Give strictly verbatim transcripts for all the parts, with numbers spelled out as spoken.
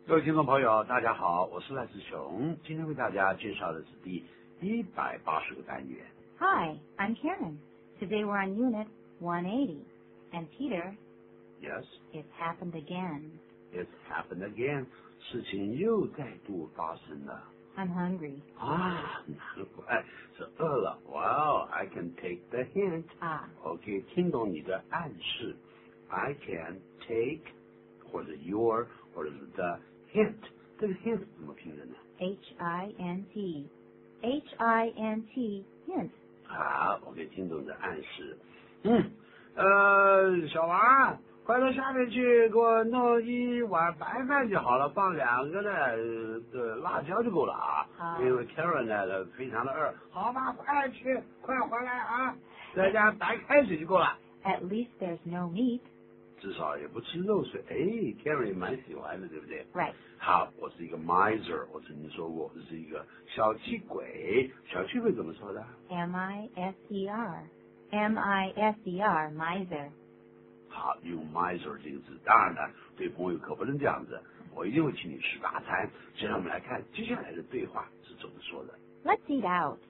各位听众朋友，大家好，我是赖志雄，今天为大家介绍的是第一百八十个单元。 Hi, I'm Karen. Today we're on Unit one eighty. And Peter, Yes, it's happened again. it's happened again. 事情又再度发生了。 I'm hungry. 啊，难怪是饿了。Well, I can take the hint. 啊， 我可以听懂你的暗示。I can take 或者 your 或者是 the hint。这个 hint 怎么拼的呢 H I N T. H I N T, hint. 好，我可以听懂你的暗示。嗯，呃，小王，快到下面去给我弄一碗白饭就好了，放两个的呃辣椒就够了啊。 好因为 Karen 呢非常的饿，好吧，快去，快回来啊！再加白开水就够了。 At least there's no meat. 至少也不吃肉水。哎 ，Karen 也蛮喜欢的，对不对？ Right. 好，我是一个 miser， 我曾经说过，我是一个小气鬼。小气鬼怎么说的？ M I S E R. M I S E R, miser. 好，用 miser 这个字，当然了，对朋友可不能这样子。我一定会请你吃大餐。现在我们来看接下来的对话是怎么说的。 Let's eat out.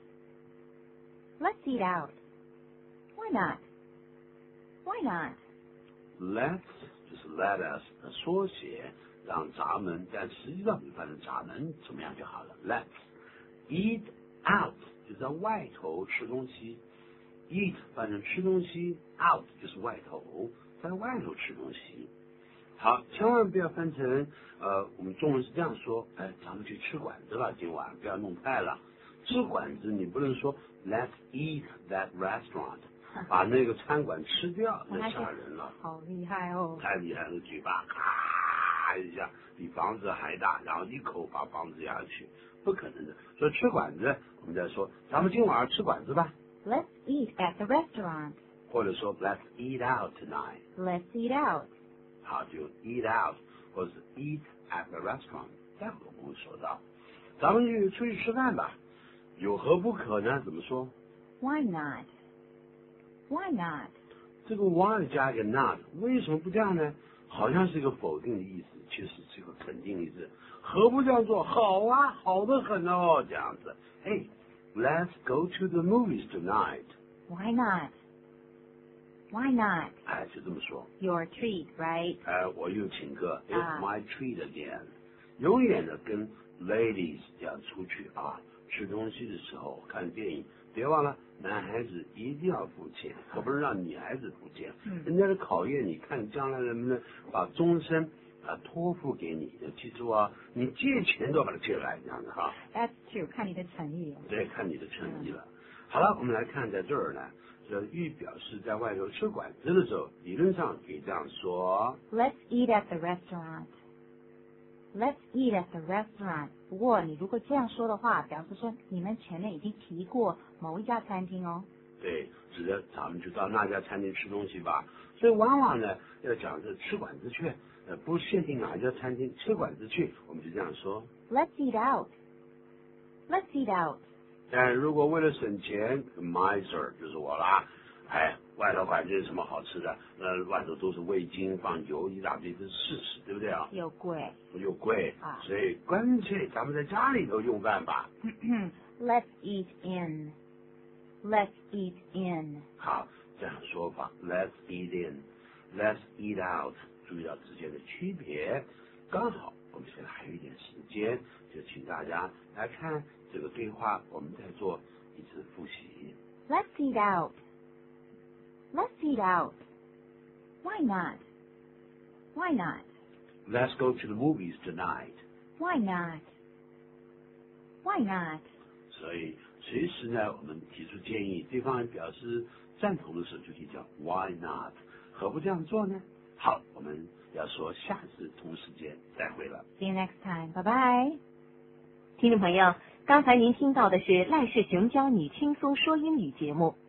Let's eat out. Why not? Why not? Let's 就是 let us 的缩写，让咱们，但实际上你翻成咱们怎么样就好了。Let's eat out 就在外头吃东西 ，eat 翻成吃东西 ，out 就是外头，在外头吃东西。好，千万不要翻成呃，我们中文是这样说，哎，咱们去吃馆子吧，今晚不要弄坏了。吃馆子你不能说 Let's eat that restaurant。把那个餐馆吃掉，那吓人了， 好厉害哦！ 太厉害了，嘴巴咔一下比房子还大，然后一口把房子压下去，不可能的。所以吃馆子，我们在说，咱们今晚上吃馆子吧， Let's eat at the restaurant. 或者说 Let's eat out tonight。 Let's eat out. 好，就 eat out 或者是 eat at the restaurant， 这样我们会说到，咱们就出去吃饭吧，有何不可呢？怎么说 Why not? Why not? 这个 why 加一个 not， 为什么不这样呢？好像是一个否定的意思，其实是一个肯定的意思。何不这样做？好啊，好得很哦，这样子。Hey, let's go to the movies tonight. Why not? Why not? 哎，就这么说。 Your treat, right? 哎，我又请客 ，It's 啊 my treat again。永远的跟 ladies 这样出去啊，吃东西的时候看电影，别忘了。男孩子一定要付钱，可不是让女孩子付钱。 嗯人家是考验你看将来能不能把终身啊托付给你。记住啊，你借钱都要把它借来，这样的哈。 That's true. 看你的诚意。 对，看你的诚意了。好了，我们来看在这儿呢，这欲表示在外头吃馆子的时候，理论上可以这样说。 Let's eat at the restaurant. Let's eat at the restaurant. 不过你如果这样说的话，表示说你们前面已经提过某一家餐厅哦。 对，指的咱们就到那家餐厅吃东西吧。所以往往呢，要讲是吃馆子去，呃，不限定哪一家餐厅，吃馆子去，我们就这样说。 Let's eat out. Let's eat out. 但如果为了省钱 ，miser 就是我啦。哎，外头馆子有什么好吃的？那外头都是味精、放油一大堆，这是事实，对不对啊？ 又贵。 又贵啊， 所以干脆咱们在家里头用饭吧。 Let's eat in. Let's eat in. 好，这样说法 ，Let's eat in，Let's eat out， 注意到之间的区别。刚好我们现在还有一点时间，就请大家来看这个对话，我们再做一次复习。 Let's eat out. Let's eat out. Why not? Why not? Let's go to the movies tonight. Why not? Why not? 所以随时呢，我们提出建议，对方表示赞同的时候，就可以讲 Why not？ 何不这样做呢？好，我们要说下次同时间再会了。 See you next time. Bye bye. 听众朋友，刚才您听到的是赖世雄教你轻松说英语节目。